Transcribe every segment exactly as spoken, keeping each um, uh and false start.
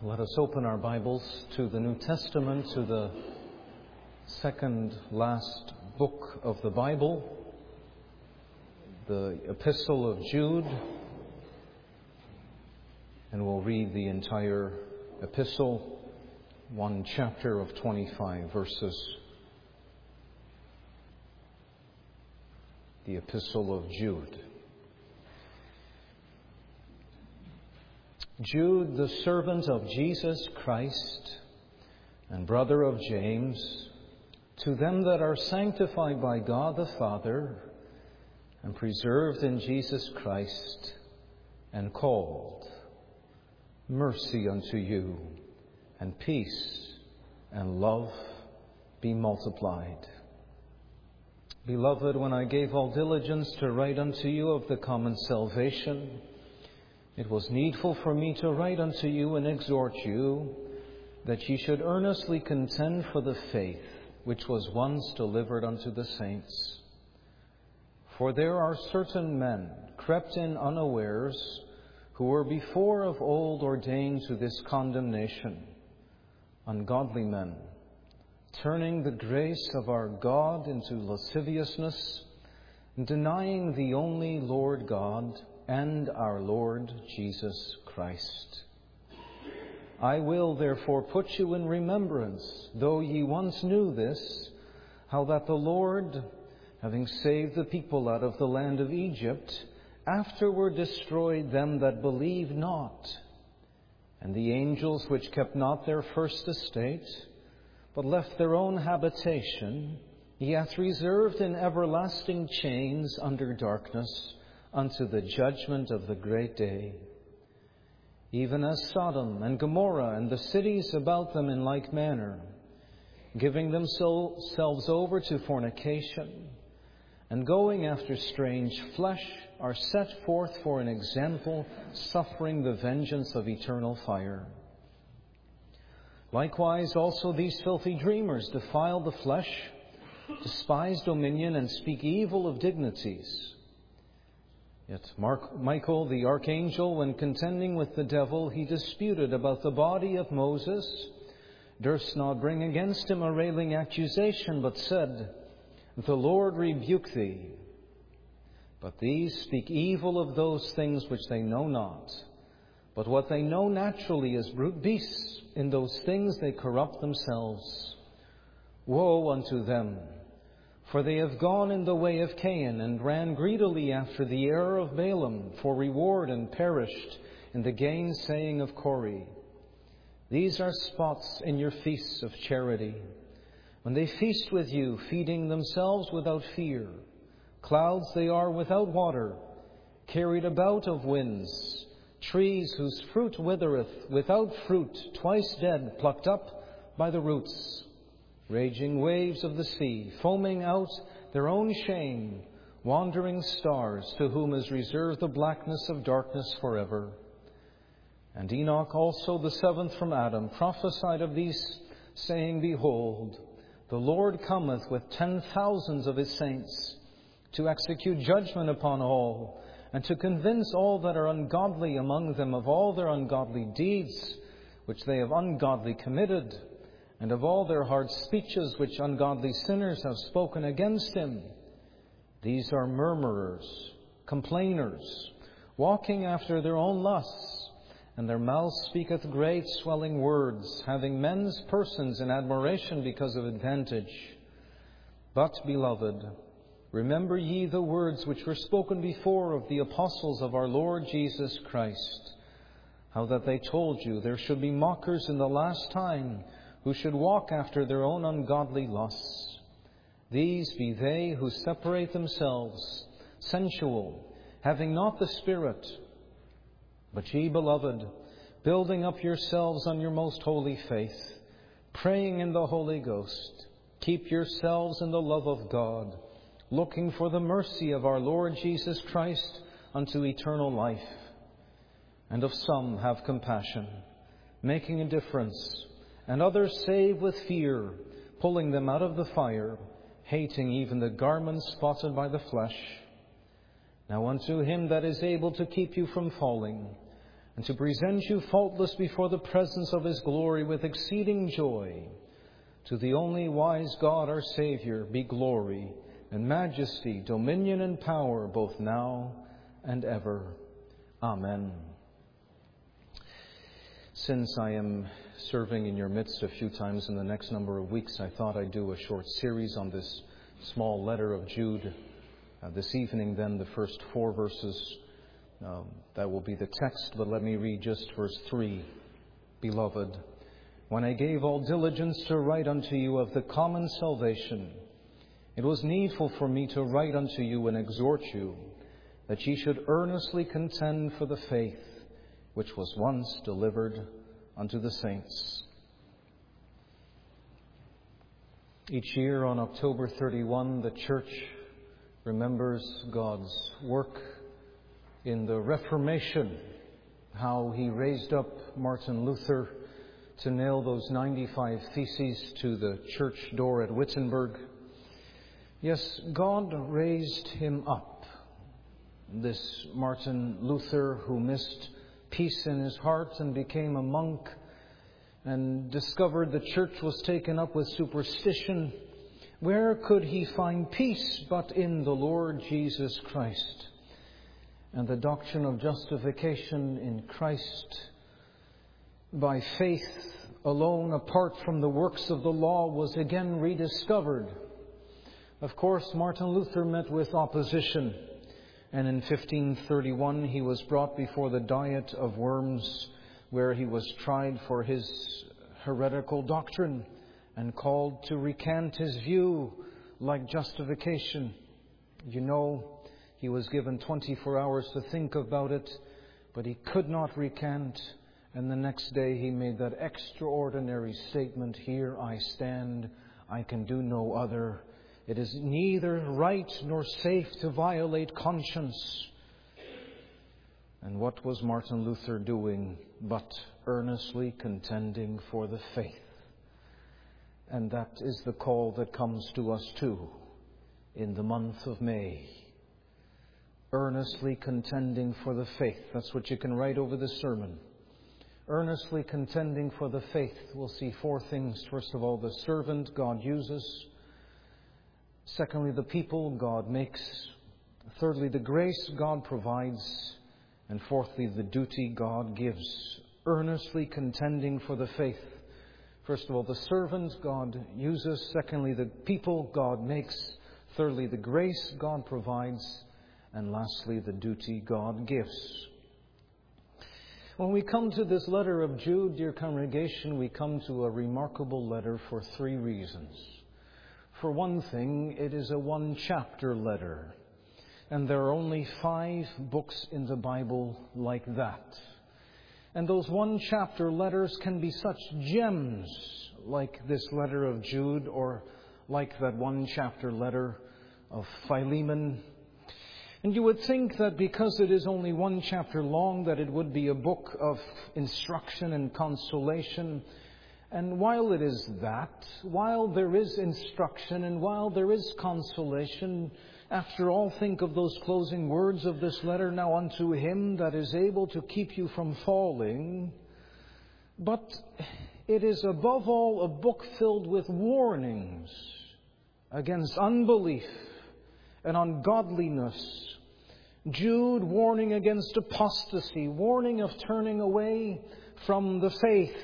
Let us open our Bibles to the New Testament, to the second last book of the Bible, the Epistle of Jude. And we'll read the entire epistle, one chapter of twenty-five verses. The Epistle of Jude. Jude, the servant of Jesus Christ and brother of James, to them that are sanctified by God the Father and preserved in Jesus Christ and called, mercy unto you, and peace and love be multiplied. Beloved, when I gave all diligence to write unto you of the common salvation, it was needful for me to write unto you and exhort you that ye should earnestly contend for the faith which was once delivered unto the saints. For there are certain men crept in unawares, who were before of old ordained to this condemnation, ungodly men, turning the grace of our God into lasciviousness, and denying the only Lord God and our Lord Jesus Christ. I will therefore put you in remembrance, though ye once knew this, how that the Lord, having saved the people out of the land of Egypt, afterward destroyed them that believed not, and the angels which kept not their first estate, but left their own habitation, he hath reserved in everlasting chains under darkness, unto the judgment of the great day. Even as Sodom and Gomorrah and the cities about them in like manner, giving themselves over to fornication, and going after strange flesh, are set forth for an example, suffering the vengeance of eternal fire. Likewise also these filthy dreamers defile the flesh, despise dominion, and speak evil of dignities. Yet Mark, Michael, the archangel, when contending with the devil, he disputed about the body of Moses, durst not bring against him a railing accusation, but said, The Lord rebuke thee. But these speak evil of those things which they know not. But what they know naturally is brute beasts, in those things they corrupt themselves. Woe unto them! For they have gone in the way of Cain, and ran greedily after the error of Balaam for reward, and perished in the gainsaying of Core. These are spots in your feasts of charity, when they feast with you, feeding themselves without fear. Clouds they are without water, carried about of winds, trees whose fruit withereth, without fruit, twice dead, plucked up by the roots. Raging waves of the sea, foaming out their own shame, wandering stars, to whom is reserved the blackness of darkness forever. And Enoch also, the seventh from Adam, prophesied of these, saying, Behold, the Lord cometh with ten thousands of his saints, to execute judgment upon all, and to convince all that are ungodly among them of all their ungodly deeds, which they have ungodly committed, and of all their hard speeches which ungodly sinners have spoken against him. These are murmurers, complainers, walking after their own lusts, and their mouth speaketh great swelling words, having men's persons in admiration because of advantage. But, beloved, remember ye the words which were spoken before of the apostles of our Lord Jesus Christ, how that they told you there should be mockers in the last time, who should walk after their own ungodly lusts. These be they who separate themselves, sensual, having not the Spirit. But ye, beloved, building up yourselves on your most holy faith, praying in the Holy Ghost, keep yourselves in the love of God, looking for the mercy of our Lord Jesus Christ unto eternal life. And of some have compassion, making a difference, and others save with fear, pulling them out of the fire, hating even the garments spotted by the flesh. Now unto him that is able to keep you from falling, and to present you faultless before the presence of His glory with exceeding joy. To the only wise God, our Saviour, be glory and majesty, dominion and power, both now and ever. Amen. Since I am serving in your midst a few times in the next number of weeks, I thought I'd do a short series on this small letter of Jude. Uh, this evening, then, the first four verses, um, that will be the text, but let me read just verse three. Beloved, when I gave all diligence to write unto you of the common salvation, it was needful for me to write unto you and exhort you, that ye should earnestly contend for the faith which was once delivered unto the saints. Each year on October thirty-first, the Church remembers God's work in the Reformation, how He raised up Martin Luther to nail those ninety-five theses to the church door at Wittenberg. Yes, God raised him up. This Martin Luther, who missed peace in his heart and became a monk and discovered the church was taken up with superstition, where could he find peace but in the Lord Jesus Christ? And the doctrine of justification in Christ by faith alone, apart from the works of the law, was again rediscovered. Of course, Martin Luther met with opposition, and in fifteen thirty-one he was brought before the Diet of Worms, where he was tried for his heretical doctrine and called to recant his view like justification. You know, he was given twenty-four hours to think about it, but he could not recant. And the next day he made that extraordinary statement, "Here I stand, I can do no other. It is neither right nor safe to violate conscience." And what was Martin Luther doing but earnestly contending for the faith? And that is the call that comes to us too in the month of May. Earnestly contending for the faith. That's what you can write over the sermon. Earnestly contending for the faith. We'll see four things. First of all, the servant God uses. Secondly, the people God makes. Thirdly, the grace God provides. And fourthly, the duty God gives. Earnestly contending for the faith. First of all, the servant God uses. Secondly, the people God makes. Thirdly, the grace God provides. And lastly, the duty God gives. When we come to this letter of Jude, dear congregation, we come to a remarkable letter for three reasons. For one thing, it is a one-chapter letter. And there are only five books in the Bible like that. And those one-chapter letters can be such gems, like this letter of Jude, or like that one-chapter letter of Philemon. And you would think that because it is only one chapter long, that it would be a book of instruction and consolation. And while it is that, while there is instruction and while there is consolation, after all, think of those closing words of this letter. Now unto Him that is able to keep you from falling. But it is above all a book filled with warnings against unbelief and ungodliness. Jude warning against apostasy, warning of turning away from the faith.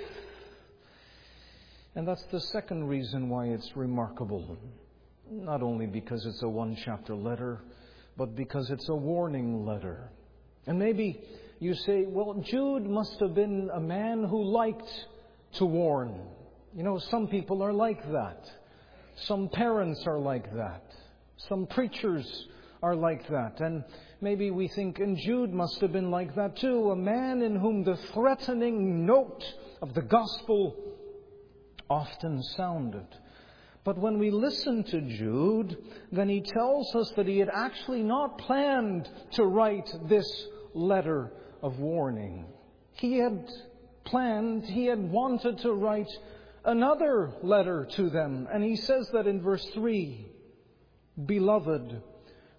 And that's the second reason why it's remarkable. Not only because it's a one-chapter letter, but because it's a warning letter. And maybe you say, well, Jude must have been a man who liked to warn. You know, some people are like that. Some parents are like that. Some preachers are like that. And maybe we think, and Jude must have been like that too, a man in whom the threatening note of the gospel often sounded. But when we listen to Jude, then he tells us that he had actually not planned to write this letter of warning. He had planned, he had wanted to write another letter to them. And he says that in verse three, Beloved,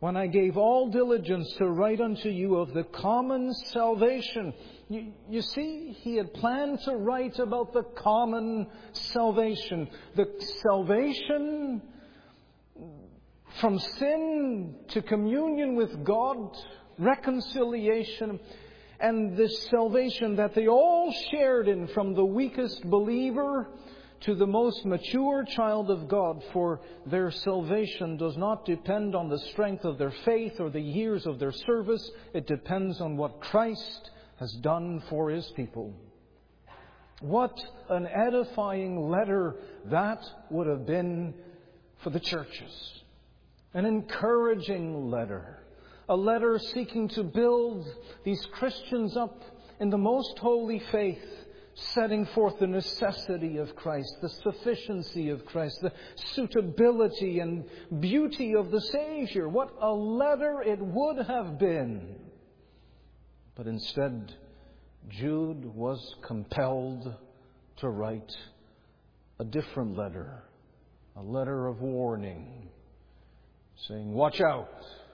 when I gave all diligence to write unto you of the common salvation. You, you see, he had planned to write about the common salvation. The salvation from sin to communion with God, reconciliation, and this salvation that they all shared in, from the weakest believer to the most mature child of God. For their salvation does not depend on the strength of their faith or the years of their service. It depends on what Christ has done for His people. What an edifying letter that would have been for the churches. An encouraging letter. A letter seeking to build these Christians up in the most holy faith, setting forth the necessity of Christ, the sufficiency of Christ, the suitability and beauty of the Savior. What a letter it would have been. But instead, Jude was compelled to write a different letter, a letter of warning, saying, watch out,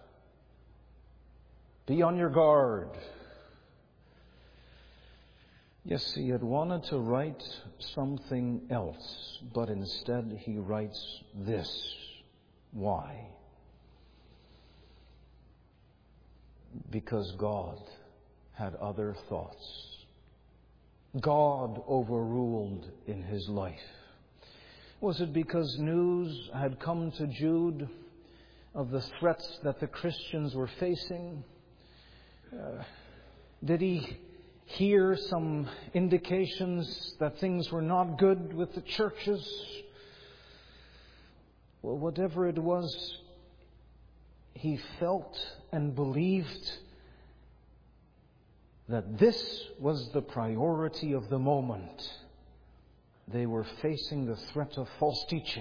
be on your guard. Yes, he had wanted to write something else, but instead he writes this. Why? Because God had other thoughts. God overruled in his life. Was it because news had come to Jude of the threats that the Christians were facing? Uh, did he hear some indications that things were not good with the churches? Well, whatever it was, he felt and believed that this was the priority of the moment. They were facing the threat of false teaching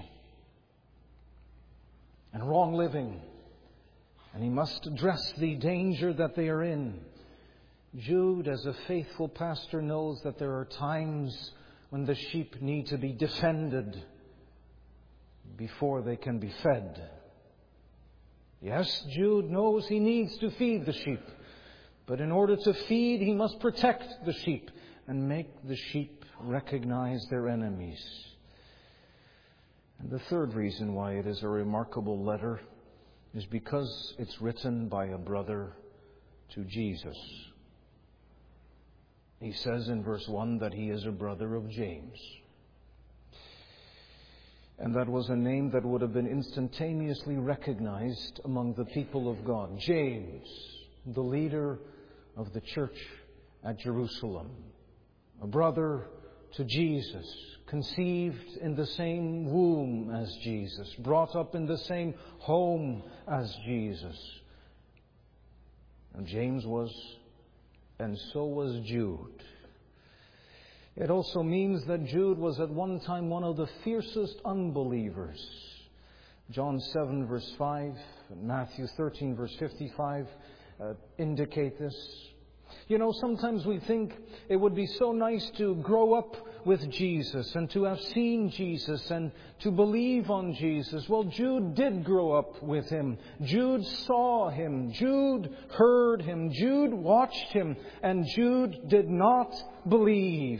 and wrong living, and he must address the danger that they are in. Jude, as a faithful pastor, knows that there are times when the sheep need to be defended before they can be fed. Yes, Jude knows he needs to feed the sheep, but in order to feed, he must protect the sheep and make the sheep recognize their enemies. And the third reason why it is a remarkable letter is because it's written by a brother to Jesus. He says in verse one that he is a brother of James. And that was a name that would have been instantaneously recognized among the people of God. James, the leader of the church at Jerusalem. A brother to Jesus, conceived in the same womb as Jesus, brought up in the same home as Jesus. And James was, and so was Jude. It also means that Jude was at one time one of the fiercest unbelievers. John seven verse five, and Matthew thirteen verse fifty-five uh, indicate this. You know, sometimes we think it would be so nice to grow up with Jesus and to have seen Jesus and to believe on Jesus. Well, Jude did grow up with Him. Jude saw Him. Jude heard Him. Jude watched Him. And Jude did not believe.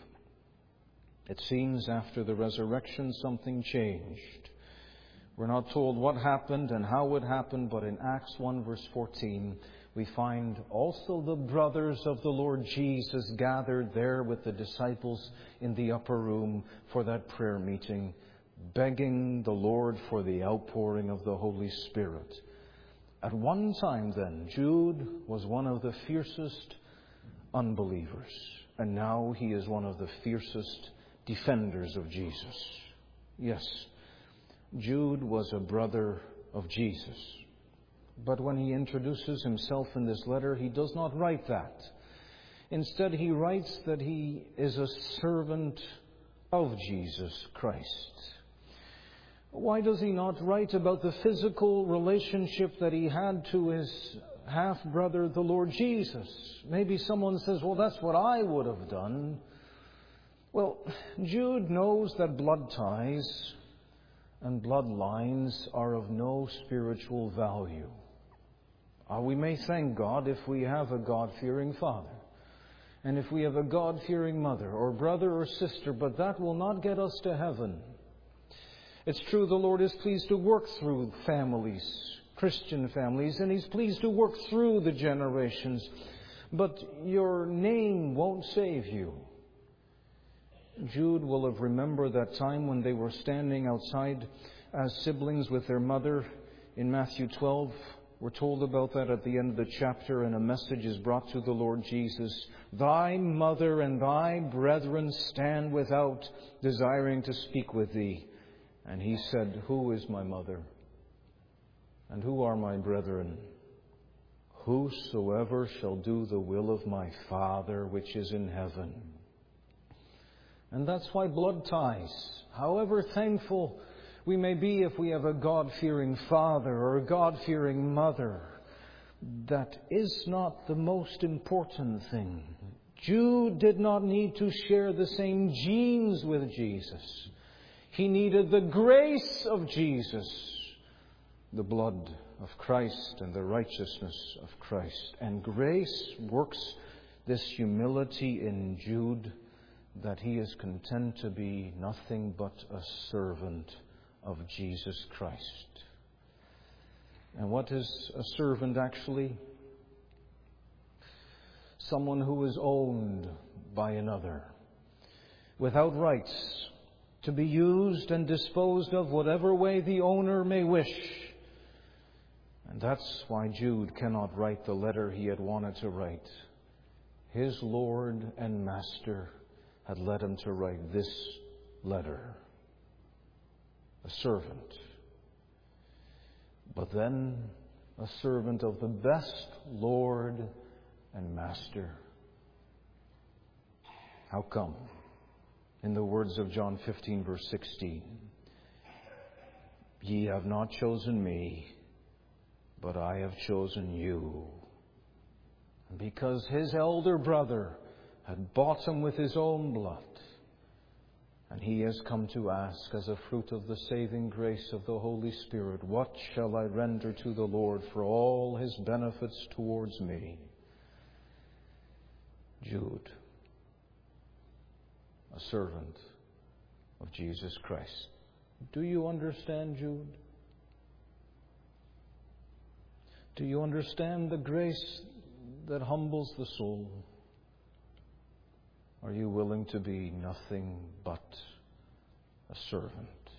It seems after the resurrection something changed. We're not told what happened and how it happened, but in Acts one verse fourteen, we find also the brothers of the Lord Jesus gathered there with the disciples in the upper room for that prayer meeting, begging the Lord for the outpouring of the Holy Spirit. At one time then, Jude was one of the fiercest unbelievers, and now he is one of the fiercest defenders of Jesus. Yes, Jude was a brother of Jesus. But when he introduces himself in this letter, he does not write that. Instead, he writes that he is a servant of Jesus Christ. Why does he not write about the physical relationship that he had to his half-brother, the Lord Jesus? Maybe someone says, well, that's what I would have done. Well, Jude knows that blood ties and bloodlines are of no spiritual value. Uh, we may thank God if we have a God-fearing father, and if we have a God-fearing mother or brother or sister, but that will not get us to heaven. It's true the Lord is pleased to work through families, Christian families, and He's pleased to work through the generations. But your name won't save you. Jude will have remembered that time when they were standing outside as siblings with their mother in Matthew twelve. We're told about that at the end of the chapter, and a message is brought to the Lord Jesus. Thy mother and thy brethren stand without, desiring to speak with thee. And He said, Who is my mother? And who are my brethren? Whosoever shall do the will of my Father which is in heaven. And that's why blood ties, however thankful we may be if we have a God-fearing father or a God-fearing mother, that is not the most important thing. Jude did not need to share the same genes with Jesus. He needed the grace of Jesus, the blood of Christ and the righteousness of Christ. And grace works this humility in Jude, that he is content to be nothing but a servant of Jesus Christ. And what is a servant actually? Someone who is owned by another, without rights, to be used and disposed of whatever way the owner may wish. And that's why Jude cannot write the letter he had wanted to write. His Lord and Master had led him to write this letter. A servant. But then a servant of the best Lord and Master. How come? In the words of John fifteen, verse sixteen, Ye have not chosen me, but I have chosen you. Because His elder brother had bought Him with His own blood. And He has come to ask, as a fruit of the saving grace of the Holy Spirit, what shall I render to the Lord for all His benefits towards me? Jude, a servant of Jesus Christ. Do you understand, Jude? Do you understand the grace that humbles the soul? Are you willing to be nothing but a servant?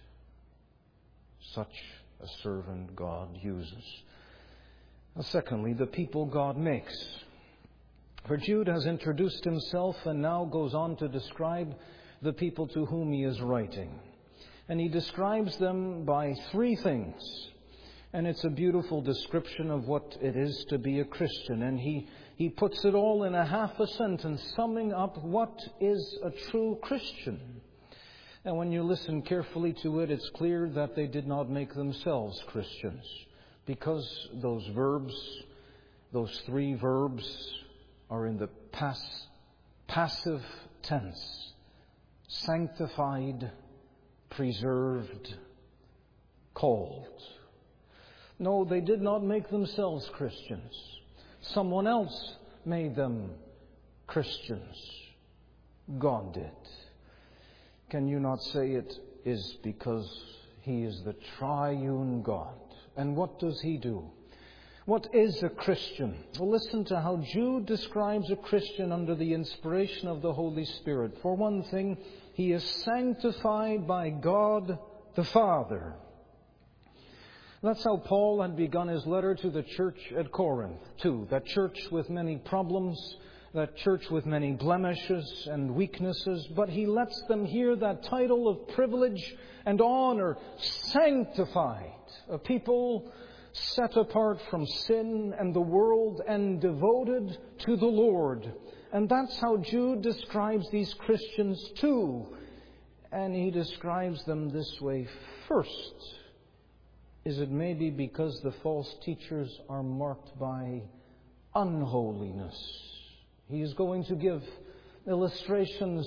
Such a servant God uses. Now, secondly, the people God makes. For Jude has introduced himself and now goes on to describe the people to whom he is writing. And he describes them by three things. And it's a beautiful description of what it is to be a Christian. And he He puts it all in a half a sentence, summing up what is a true Christian. And when you listen carefully to it, it's clear that they did not make themselves Christians, because those verbs, those three verbs, are in the pass, passive tense. Sanctified, preserved, called. No, they did not make themselves Christians. Someone else made them Christians. God did. Can you not say it is because He is the triune God? And what does He do? What is a Christian? Well, listen to how Jude describes a Christian under the inspiration of the Holy Spirit. For one thing, he is sanctified by God the Father. That's how Paul had begun his letter to the church at Corinth, too. That church with many problems, that church with many blemishes and weaknesses. But he lets them hear that title of privilege and honor, sanctified. A people set apart from sin and the world and devoted to the Lord. And that's how Jude describes these Christians too. And he describes them this way. First, is it maybe because the false teachers are marked by unholiness? He is going to give illustrations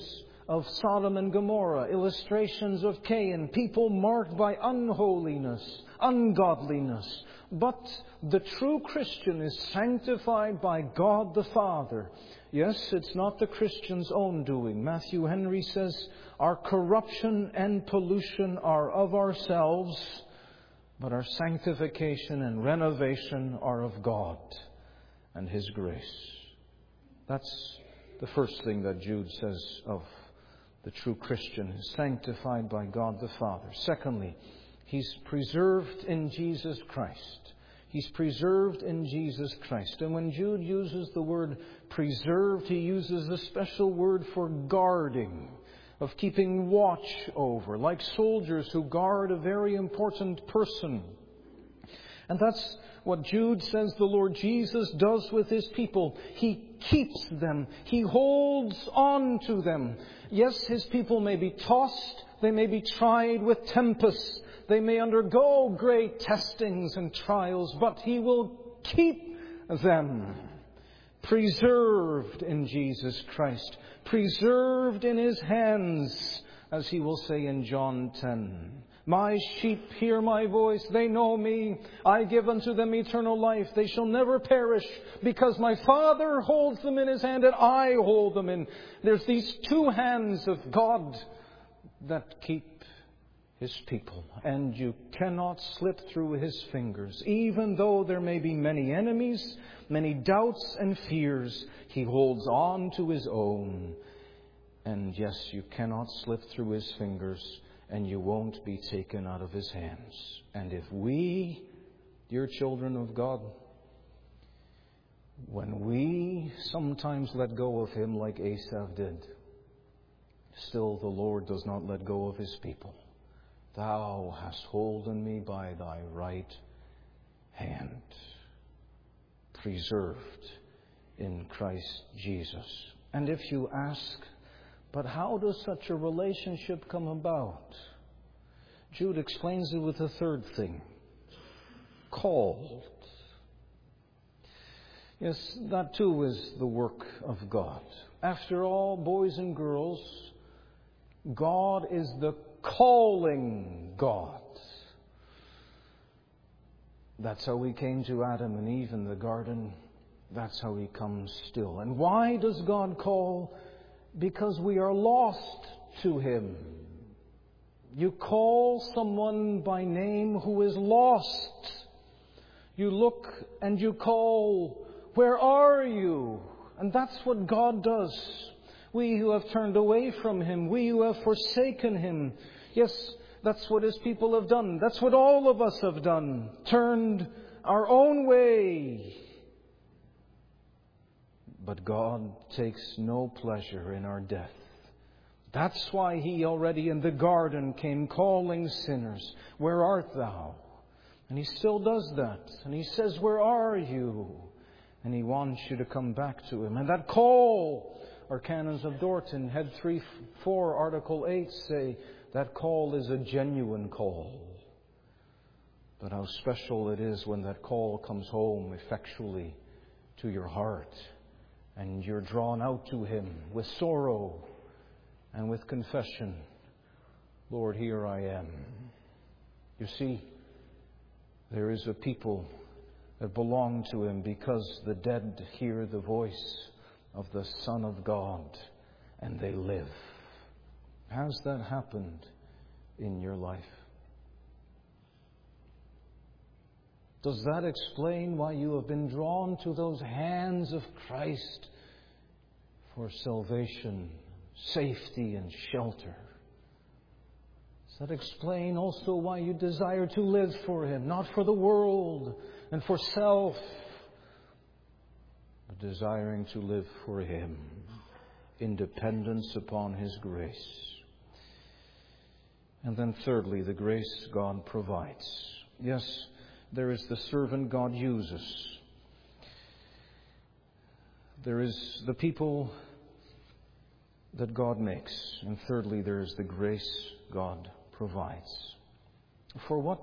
of Sodom and Gomorrah, illustrations of Cain, people marked by unholiness, ungodliness. But the true Christian is sanctified by God the Father. Yes, it's not the Christian's own doing. Matthew Henry says, our corruption and pollution are of ourselves, but our sanctification and renovation are of God and His grace. That's the first thing that Jude says of the true Christian, is sanctified by God the Father. Secondly, he's preserved in Jesus Christ. He's preserved in Jesus Christ. And when Jude uses the word preserved, he uses a special word for guarding, of keeping watch over, like soldiers who guard a very important person. And that's what Jude says the Lord Jesus does with His people. He keeps them. He holds on to them. Yes, His people may be tossed. They may be tried with tempests. They may undergo great testings and trials, but He will keep them. Preserved in Jesus Christ. Preserved in His hands, as He will say in John ten. My sheep hear my voice. They know me. I give unto them eternal life. They shall never perish, because my Father holds them in His hand and I hold them in. There's these two hands of God that keep His people. And you cannot slip through His fingers. Even though there may be many enemies, many doubts and fears, He holds on to His own. And yes, you cannot slip through His fingers, and you won't be taken out of His hands. And if we, dear children of God, when we sometimes let go of Him like Asaph did, still the Lord does not let go of His people. Thou hast holden me by thy right hand. Preserved in Christ Jesus. And if you ask, but how does such a relationship come about? Jude explains it with a third thing. Called. Yes, that too is the work of God. After all, boys and girls, God is the calling God. That's how He came to Adam and Eve in the garden. That's how He comes still. And why does God call? Because we are lost to Him. You call someone by name who is lost. You look and you call, where are you? And that's what God does. We who have turned away from Him, we who have forsaken Him. Yes, that's what His people have done. That's what all of us have done. Turned our own way. But God takes no pleasure in our death. That's why He already in the garden came calling sinners. Where art thou? And He still does that. And He says, where are you? And He wants you to come back to Him. And that call, our Canons of Dorton, Head three four, Article eight say, that call is a genuine call. But how special it is when that call comes home effectually to your heart. And you're drawn out to Him with sorrow and with confession. Lord, here I am. You see, there is a people that belong to Him because the dead hear the voice of the Son of God and they live. Has that happened in your life? Does that explain why you have been drawn to those hands of Christ for salvation, safety, and shelter? Does that explain also why you desire to live for Him, not for the world and for self, but desiring to live for Him, in dependence upon His grace? And then thirdly, the grace God provides. Yes, there is the servant God uses. There is the people that God makes. And thirdly, there is the grace God provides. For what,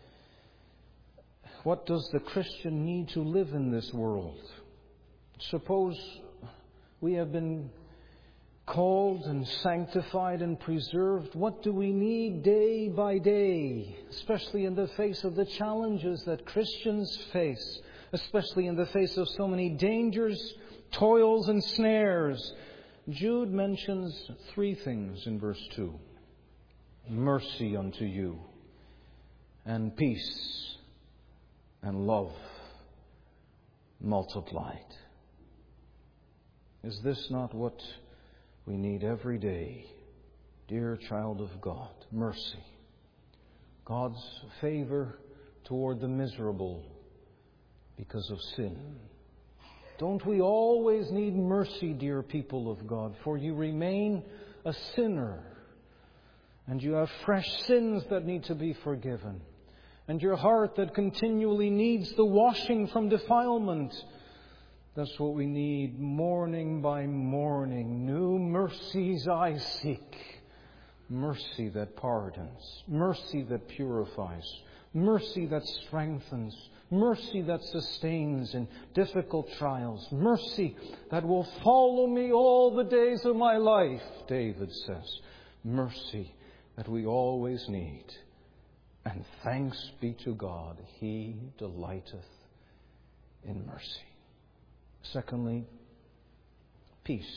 what does the Christian need to live in this world? Suppose we have been called and sanctified and preserved. What do we need day by day, especially in the face of the challenges that Christians face, especially in the face of so many dangers, toils, and snares? Jude mentions three things in verse two. Mercy unto you, and peace, and love multiplied. Is this not what we need every day, dear child of God? Mercy. God's favor toward the miserable because of sin. Don't we always need mercy, dear people of God? For you remain a sinner, and you have fresh sins that need to be forgiven, and your heart that continually needs the washing from defilement. That's what we need morning by morning. New mercies I seek. Mercy that pardons. Mercy that purifies. Mercy that strengthens. Mercy that sustains in difficult trials. Mercy that will follow me all the days of my life, David says. Mercy that we always need. And thanks be to God, He delighteth in mercy. Secondly, peace.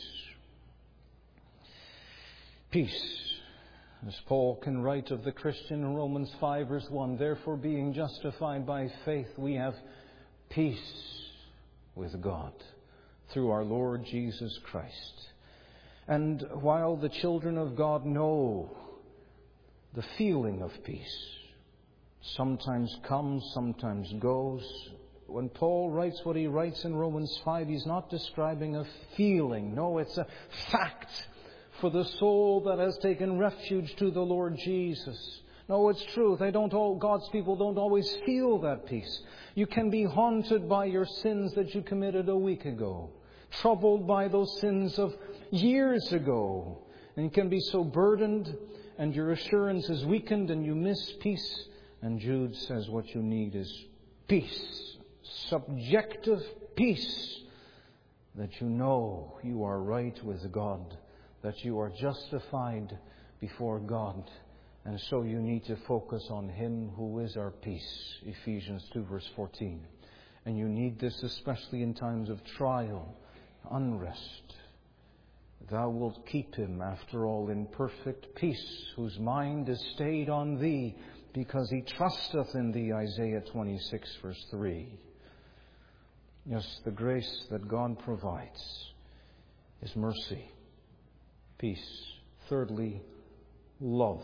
Peace. As Paul can write of the Christian in Romans five verse one, therefore being justified by faith, we have peace with God through our Lord Jesus Christ. And while the children of God know the feeling of peace, sometimes comes, sometimes goes, when Paul writes what he writes in Romans five, he's not describing a feeling. No, it's a fact for the soul that has taken refuge to the Lord Jesus. No, it's true. They don't all, God's people don't always feel that peace. You can be haunted by your sins that you committed a week ago, troubled by those sins of years ago, and you can be so burdened, and your assurance is weakened, and you miss peace. And Jude says what you need is peace. Subjective peace, that you know you are right with God, that you are justified before God, and so you need to focus on Him who is our peace, Ephesians two verse fourteen. And you need this especially in times of trial, unrest. Thou wilt keep him, after all, in perfect peace, whose mind is stayed on Thee, because he trusteth in Thee, Isaiah twenty-six verse three. Yes, the grace that God provides is mercy, peace. Thirdly, love.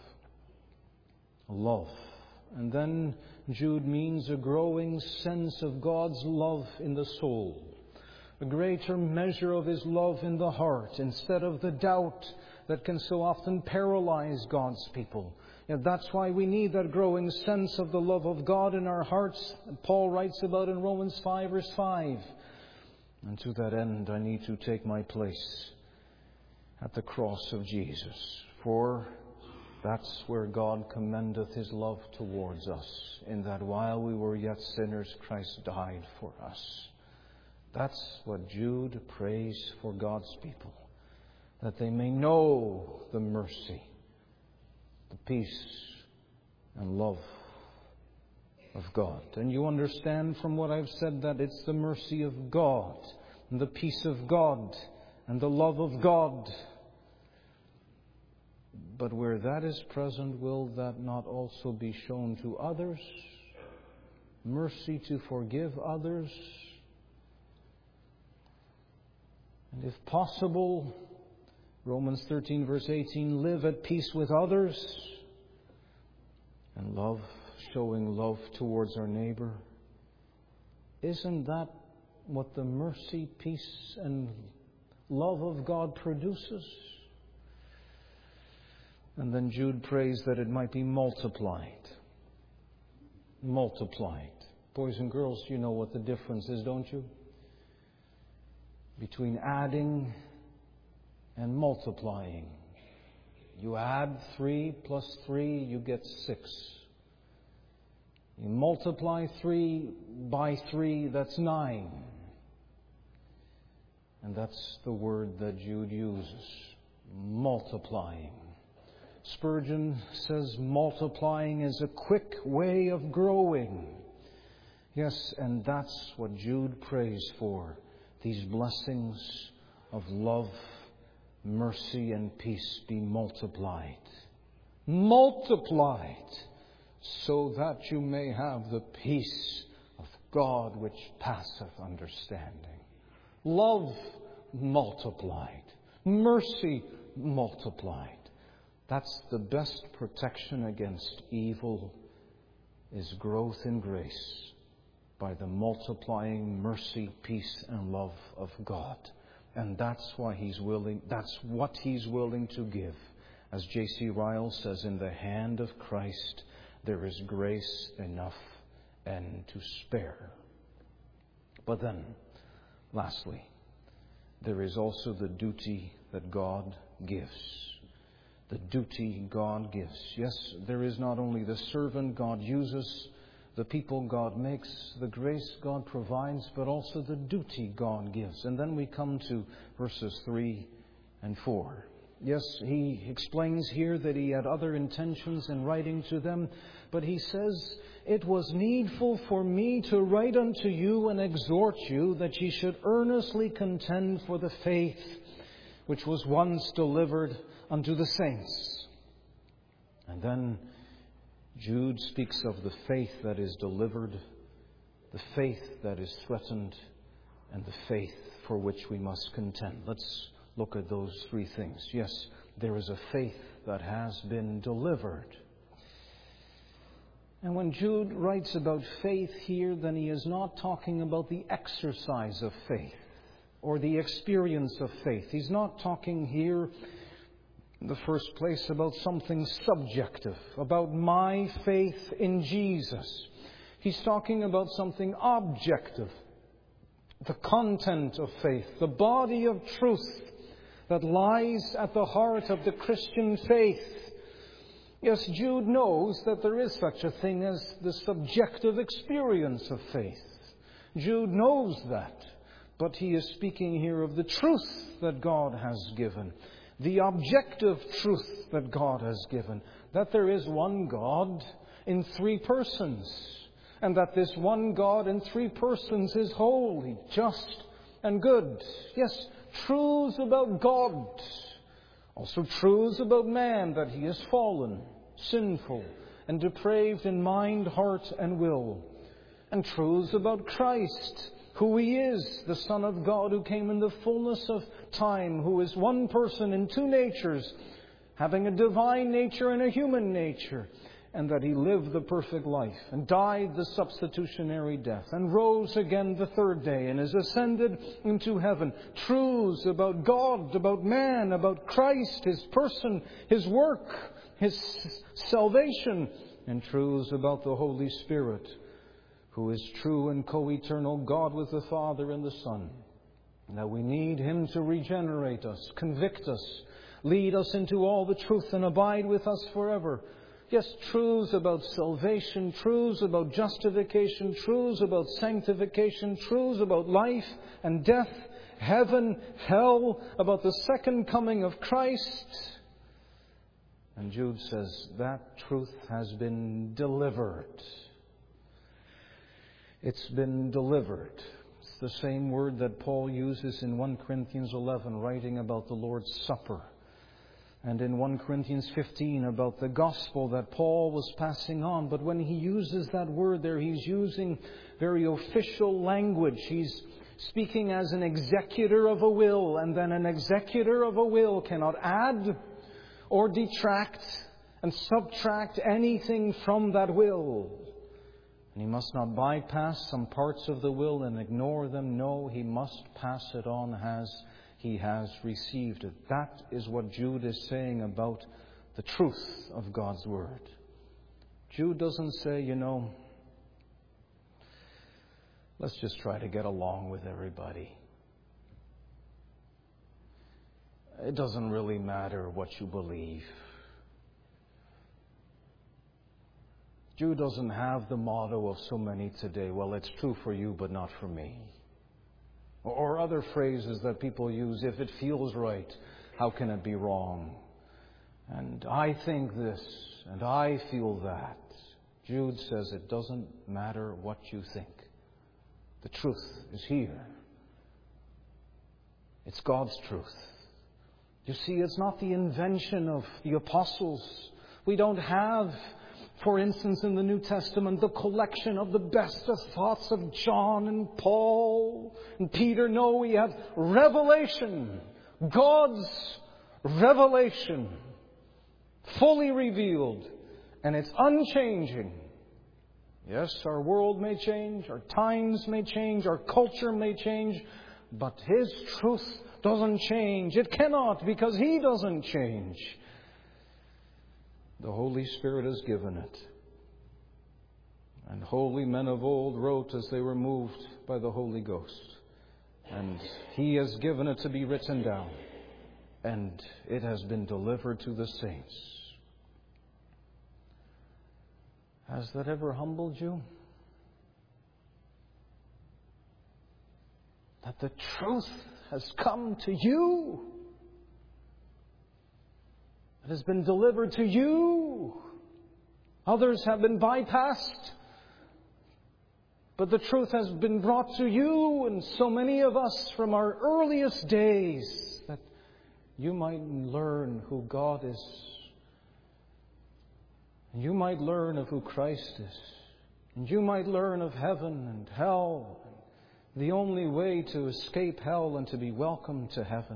Love. And then Jude means a growing sense of God's love in the soul. A greater measure of His love in the heart, instead of the doubt that can so often paralyze God's people. And that's why we need that growing sense of the love of God in our hearts. And Paul writes about in Romans five verse five. And to that end I need to take my place at the cross of Jesus. For that's where God commendeth His love towards us, in that while we were yet sinners, Christ died for us. That's what Jude prays for God's people, that they may know the mercy, the peace and love of God. And you understand from what I've said that it's the mercy of God and the peace of God and the love of God. But where that is present, will that not also be shown to others? Mercy to forgive others? And if possible, Romans thirteen verse eighteen, live at peace with others, and love, showing love towards our neighbor. Isn't that what the mercy, peace, and love of God produces? And then Jude prays that it might be multiplied. Multiplied. Boys and girls, you know what the difference is, don't you? Between adding and multiplying. You add three plus three, you get six. You multiply three by three, that's nine. And that's the word that Jude uses, multiplying. Spurgeon says multiplying is a quick way of growing. Yes, and that's what Jude prays for, these blessings of love, mercy, and peace be multiplied. Multiplied, so that you may have the peace of God which passeth understanding. Love multiplied. Mercy multiplied. That's the best protection against evil, is growth in grace by the multiplying mercy, peace, and love of God. And that's why He's willing, that's what He's willing to give. As J C Ryle says, in the hand of Christ there is grace enough and to spare. But then, lastly, there is also the duty that God gives. The duty God gives. Yes, there is not only the servant God uses, the people God makes, the grace God provides, but also the duty God gives. And then we come to verses three and four. Yes, he explains here that he had other intentions in writing to them, but he says, "It was needful for me to write unto you and exhort you that ye should earnestly contend for the faith which was once delivered unto the saints." And then Jude speaks of the faith that is delivered, the faith that is threatened, and the faith for which we must contend. Let's look at those three things. Yes, there is a faith that has been delivered. And when Jude writes about faith here, then he is not talking about the exercise of faith or the experience of faith. He's not talking here, in the first place, about something subjective, about my faith in Jesus. He's talking about something objective, the content of faith, the body of truth that lies at the heart of the Christian faith. Yes, Jude knows that there is such a thing as the subjective experience of faith. Jude knows that, but he is speaking here of the truth that God has given, the objective truth that God has given, that there is one God in three persons, and that this one God in three persons is holy, just, and good. Yes, truths about God. Also truths about man, that he is fallen, sinful, and depraved in mind, heart, and will. And truths about Christ, who He is, the Son of God, who came in the fullness of time, who is one person in two natures, having a divine nature and a human nature, and that He lived the perfect life, and died the substitutionary death, and rose again the third day, and is ascended into heaven. Truths about God, about man, about Christ, His person, His work, His salvation, and truths about the Holy Spirit, who is true and co-eternal God with the Father and the Son. Now we need Him to regenerate us, convict us, lead us into all the truth, and abide with us forever. Yes, truths about salvation, truths about justification, truths about sanctification, truths about life and death, heaven, hell, about the second coming of Christ. And Jude says that truth has been delivered. It's been delivered. It's the same word that Paul uses in First Corinthians eleven, writing about the Lord's Supper. And in First Corinthians fifteen about the gospel that Paul was passing on. But when he uses that word there, he's using very official language. He's speaking as an executor of a will. And then an executor of a will cannot add or detract and subtract anything from that will. And he must not bypass some parts of the will and ignore them. No, he must pass it on as he has received it. That is what Jude is saying about the truth of God's Word. Jude doesn't say, you know, let's just try to get along with everybody. It doesn't really matter what you believe. Jude doesn't have the motto of so many today, well, it's true for you, but not for me. Or other phrases that people use, if it feels right, how can it be wrong? And I think this, and I feel that. Jude says it doesn't matter what you think. The truth is here. It's God's truth. You see, it's not the invention of the apostles. We don't have, for instance, in the New Testament, the collection of the best of thoughts of John and Paul and Peter. No, we have revelation. God's revelation. Fully revealed. And it's unchanging. Yes, our world may change, our times may change, our culture may change, but His truth doesn't change. It cannot, because He doesn't change. The Holy Spirit has given it. And holy men of old wrote as they were moved by the Holy Ghost. And He has given it to be written down. And it has been delivered to the saints. Has that ever humbled you? That the truth has come to you. It has been delivered to you. Others have been bypassed. But the truth has been brought to you, and so many of us from our earliest days, that you might learn who God is. And you might learn of who Christ is. And you might learn of heaven and hell. And the only way to escape hell and to be welcomed to heaven.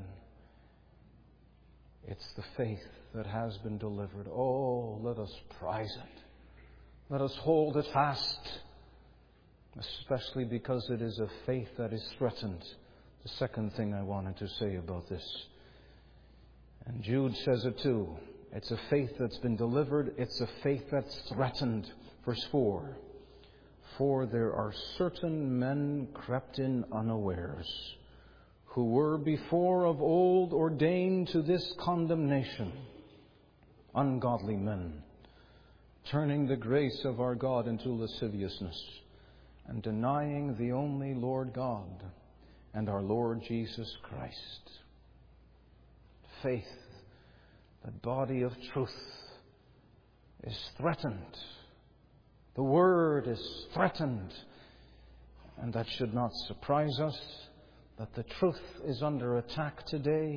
It's the faith that has been delivered. Oh, let us prize it. Let us hold it fast. Especially because it is a faith that is threatened. The second thing I wanted to say about this. And Jude says it too. It's a faith that's been delivered. It's a faith that's threatened. Verse four. For there are certain men crept in unawares, who were before of old ordained to this condemnation. Ungodly men, turning the grace of our God into lasciviousness, and denying the only Lord God and our Lord Jesus Christ. Faith, the body of truth, is threatened. The Word is threatened. And that should not surprise us, that the truth is under attack today.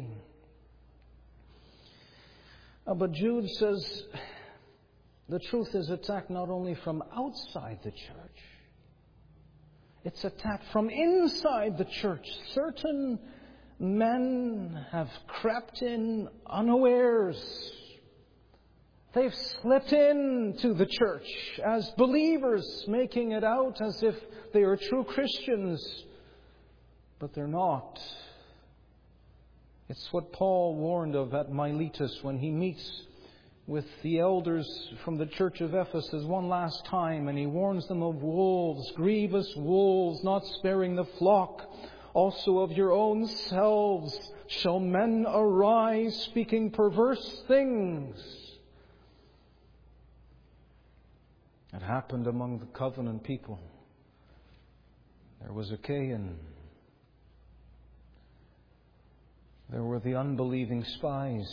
Uh, but Jude says the truth is attacked not only from outside the church. It's attacked from inside the church. Certain men have crept in unawares. They've slipped into the church as believers, making it out as if they are true Christians. But they're not. It's what Paul warned of at Miletus when he meets with the elders from the church of Ephesus one last time, and he warns them of wolves, grievous wolves, not sparing the flock. Also of your own selves shall men arise, speaking perverse things. It happened among the covenant people. There was a Cain. There were the unbelieving spies.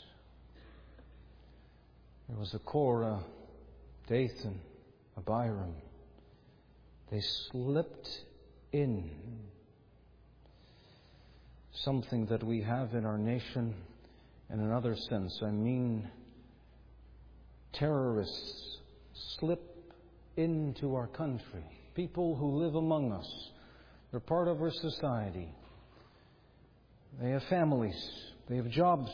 There was a Korah, Dathan, Abiram. They slipped in. Something that we have in our nation in another sense. I mean, terrorists slip into our country. People who live among us. They're part of our society. They have families. They have jobs.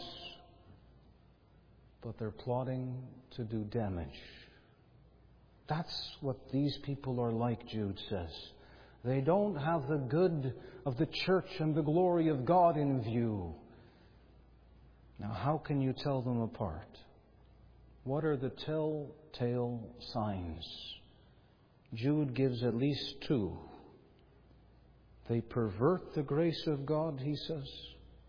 But they're plotting to do damage. That's what these people are like, Jude says. They don't have the good of the church and the glory of God in view. Now, how can you tell them apart? What are the telltale signs? Jude gives at least two. They pervert the grace of God, he says.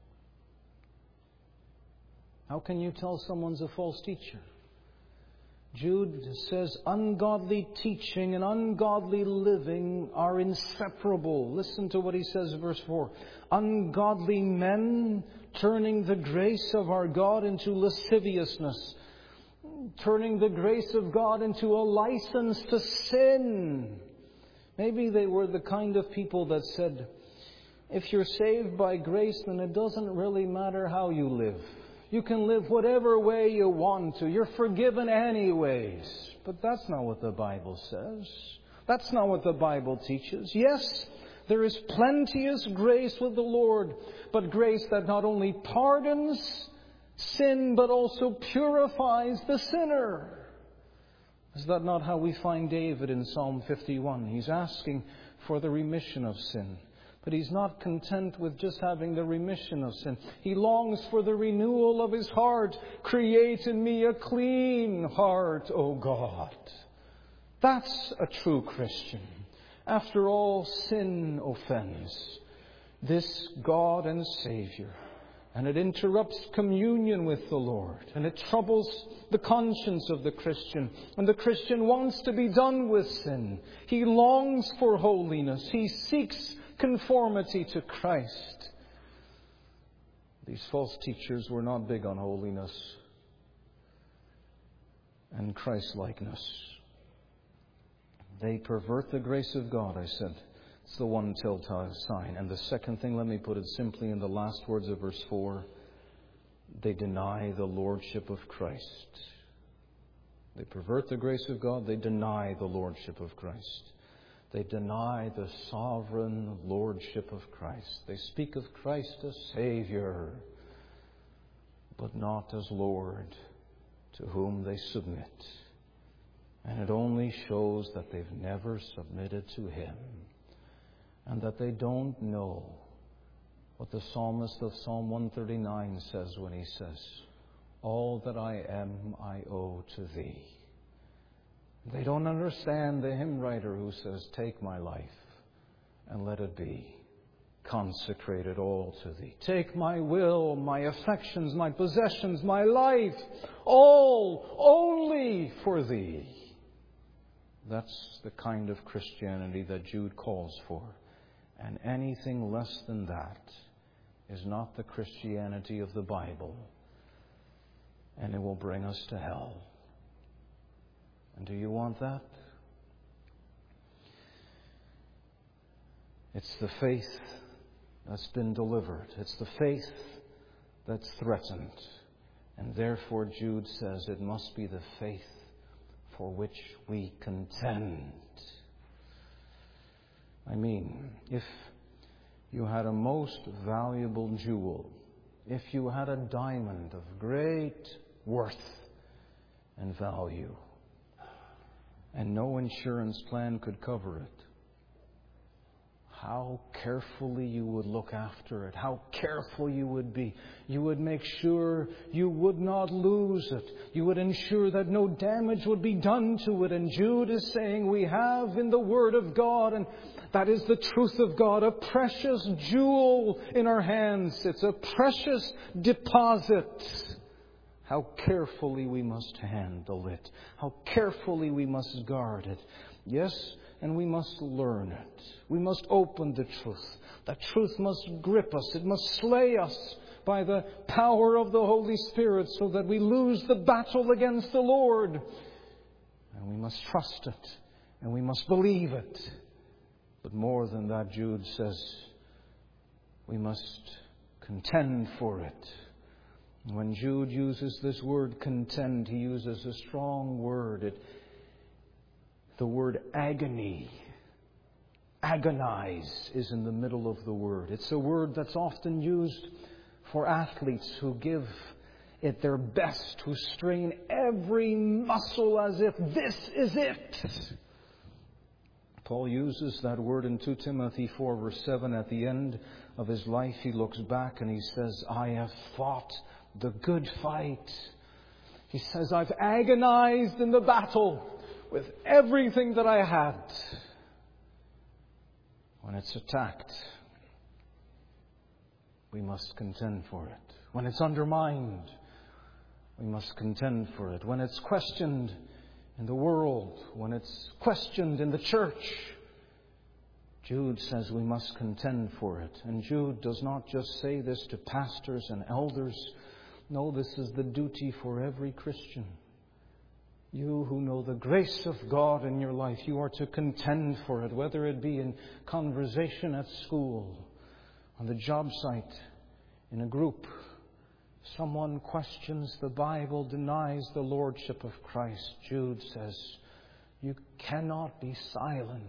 How can you tell someone's a false teacher? Jude says ungodly teaching and ungodly living are inseparable. Listen to what he says in verse four. Ungodly men turning the grace of our God into lasciviousness, turning the grace of God into a license to sin. Maybe they were the kind of people that said, if you're saved by grace, then it doesn't really matter how you live. You can live whatever way you want to. You're forgiven anyways. But that's not what the Bible says. That's not what the Bible teaches. Yes, there is plenteous grace with the Lord, but grace that not only pardons sin, but also purifies the sinner. Is that not how we find David in Psalm fifty-one? He's asking for the remission of sin. But he's not content with just having the remission of sin. He longs for the renewal of his heart. Create in me a clean heart, O God. That's a true Christian. After all, sin offends this God and Savior. And it interrupts communion with the Lord. And it troubles the conscience of the Christian. And the Christian wants to be done with sin. He longs for holiness. He seeks conformity to Christ. These false teachers were not big on holiness and Christ-likeness. They pervert the grace of God, I said. It's the one telltale sign. And the second thing, let me put it simply in the last words of verse four. They deny the lordship of Christ. They pervert the grace of God. They deny the lordship of Christ. They deny the sovereign lordship of Christ. They speak of Christ as Savior, but not as Lord, to whom they submit. And it only shows that they've never submitted to Him, and that they don't know what the psalmist of Psalm one thirty-nine says when he says, all that I am, I owe to Thee. They don't understand the hymn writer who says, take my life and let it be consecrated all to Thee. Take my will, my affections, my possessions, my life, all only for Thee. That's the kind of Christianity that Jude calls for. And anything less than that is not the Christianity of the Bible. And it will bring us to hell. And do you want that? It's the faith that's been delivered. It's the faith that's threatened. And therefore Jude says it must be the faith for which we contend. I mean, if you had a most valuable jewel, if you had a diamond of great worth and value, and no insurance plan could cover it, how carefully you would look after it, how careful you would be. You would make sure you would not lose it. You would ensure that no damage would be done to it. And Jude is saying we have in the Word of God, and that is the truth of God, a precious jewel in our hands. It's a precious deposit. How carefully we must handle it. How carefully we must guard it. Yes, and we must learn it. We must open the truth. That truth must grip us. It must slay us by the power of the Holy Spirit so that we lose the battle against the Lord. And we must trust it. And we must believe it. But more than that, Jude says, we must contend for it. When Jude uses this word contend, he uses a strong word. It, the word agony, agonize is in the middle of the word. It's a word that's often used for athletes who give it their best, who strain every muscle as if this is it. Paul uses that word in Second Timothy four verse seven. At the end of his life, he looks back and he says, I have fought the good fight. He says, I've agonized in the battle with everything that I had. When it's attacked, we must contend for it. When it's undermined, we must contend for it. When it's questioned, in the world, when it's questioned in the church, Jude says we must contend for it. And Jude does not just say this to pastors and elders. No, this is the duty for every Christian. You who know the grace of God in your life, you are to contend for it, whether it be in conversation at school, on the job site, in a group. Someone questions the Bible, denies the lordship of Christ. Jude says, you cannot be silent.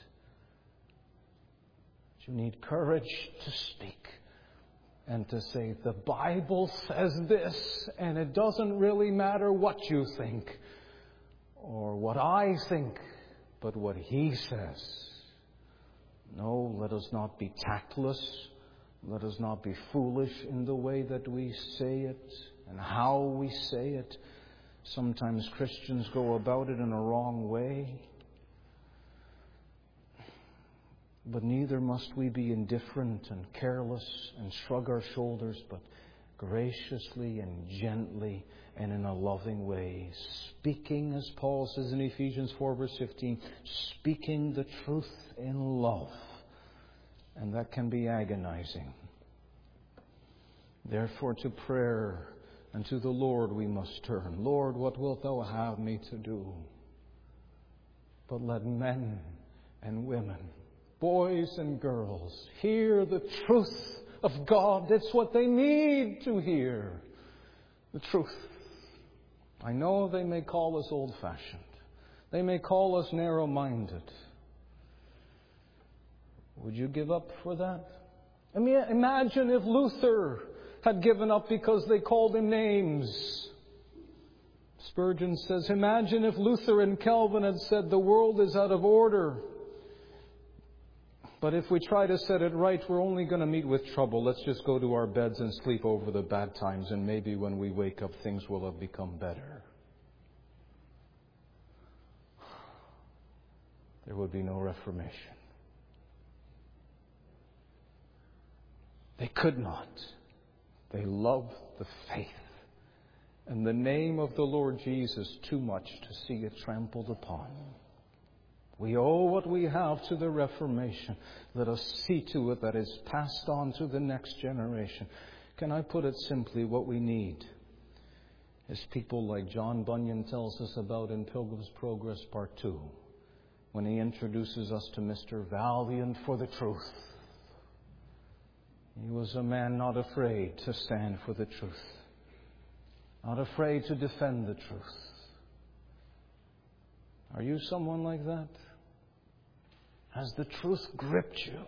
You need courage to speak and to say, the Bible says this, and it doesn't really matter what you think or what I think, but what He says. No, let us not be tactless. Let us not be foolish in the way that we say it and how we say it. Sometimes Christians go about it in a wrong way. But neither must we be indifferent and careless and shrug our shoulders, but graciously and gently and in a loving way, speaking, as Paul says in Ephesians four verse fifteen, speaking the truth in love. And that can be agonizing. Therefore, to prayer and to the Lord we must turn. Lord, what wilt Thou have me to do? But let men and women, boys and girls, hear the truth of God. It's what they need to hear. The truth. I know they may call us old-fashioned. They may call us narrow-minded. Would you give up for that? I mean, imagine if Luther had given up because they called him names. Spurgeon says, imagine if Luther and Calvin had said the world is out of order. But if we try to set it right, we're only going to meet with trouble. Let's just go to our beds and sleep over the bad times, and maybe when we wake up, things will have become better. There would be no reformation. They could not. They loved the faith and the name of the Lord Jesus too much to see it trampled upon. We owe what we have to the Reformation. Let us see to it that is passed on to the next generation. Can I put it simply? What we need is people like John Bunyan tells us about in Pilgrim's Progress Part two, when he introduces us to Mister Valiant for the Truth. He was a man not afraid to stand for the truth, not afraid to defend the truth. Are you someone like that? Has the truth gripped you?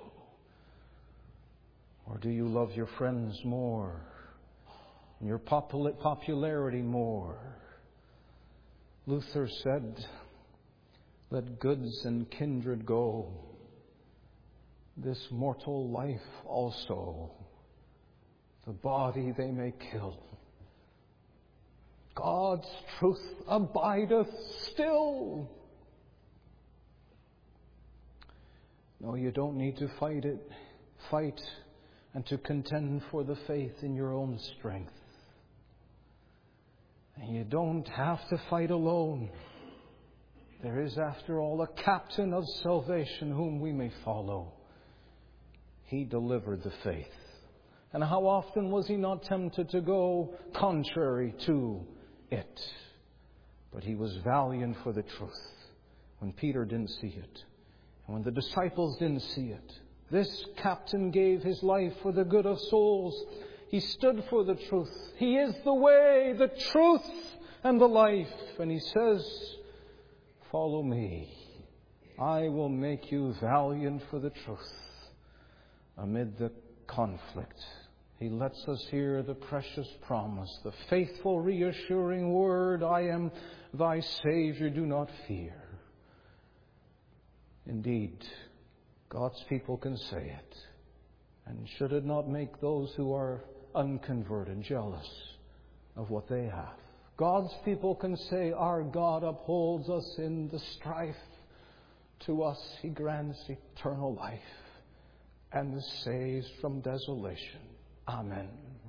Or do you love your friends more, and your popul- popularity more? Luther said, let goods and kindred go, this mortal life also, the body they may kill. God's truth abideth still. No, you don't need to fight it. Fight and to contend for the faith in your own strength. And you don't have to fight alone. There is, after all, a captain of salvation whom we may follow. He delivered the faith. And how often was he not tempted to go contrary to it? But he was valiant for the truth when Peter didn't see it. And when the disciples didn't see it. This captain gave his life for the good of souls. He stood for the truth. He is the way, the truth, and the life. And he says, follow me. I will make you valiant for the truth. Amid the conflict, He lets us hear the precious promise, the faithful reassuring word, I am thy Savior, do not fear. Indeed, God's people can say it. And should it not make those who are unconverted jealous of what they have? God's people can say, our God upholds us in the strife. To us He grants eternal life and saves from desolation. Amen.